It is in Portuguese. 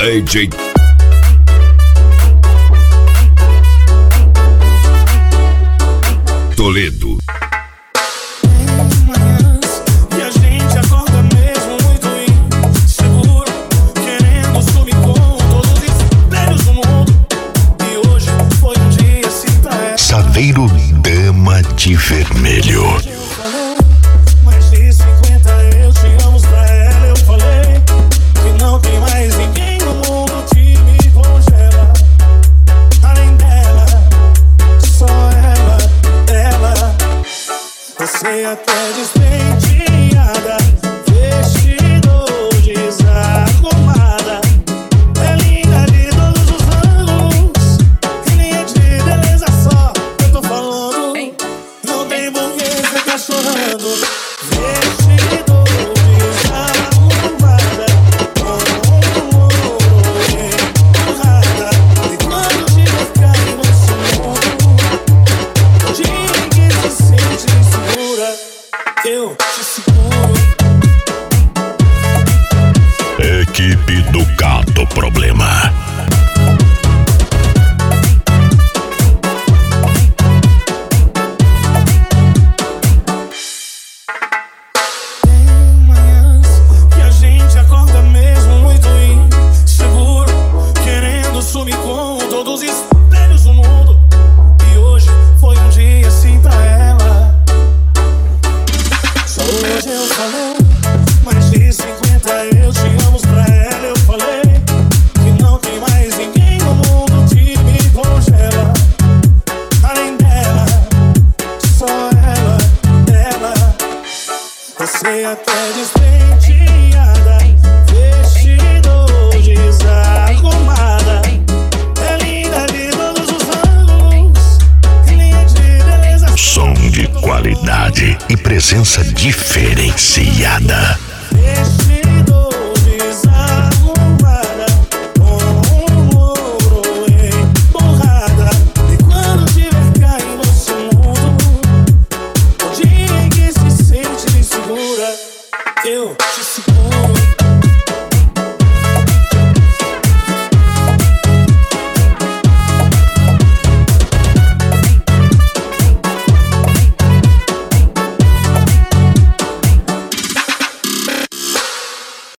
DJ Toledo. Saveiro Dama de Vermelho. Mais de 50 eu te amo pra ela, eu falei que não tem mais ninguém no mundo que me congela. Além dela, só ela. Você até despenteada, vestido desarrumada. É linda de todos os ângulos, que linha de beleza só eu tô falando. Não tem porquê ficar chorando. Vestido desarrumada, empurrada. E quando tiver cair nesse mundo, diga que se sente insegura, eu te seguro. Equipe do Gato Problema. Tem manhãs que a gente acorda mesmo muito inseguro, querendo sumir com todos os espelhos do mundo. E hoje foi um dia assim pra ela. Só hoje eu falei, mais de 50 eu te amo pra ela, eu falei que não tem mais ninguém no mundo que me congela. Além dela, só ela. Você até despenteada, vestido desarrumada. É linda de todos os ângulos, que linha de beleza. Som de qualidade e presença diferenciada. Vestido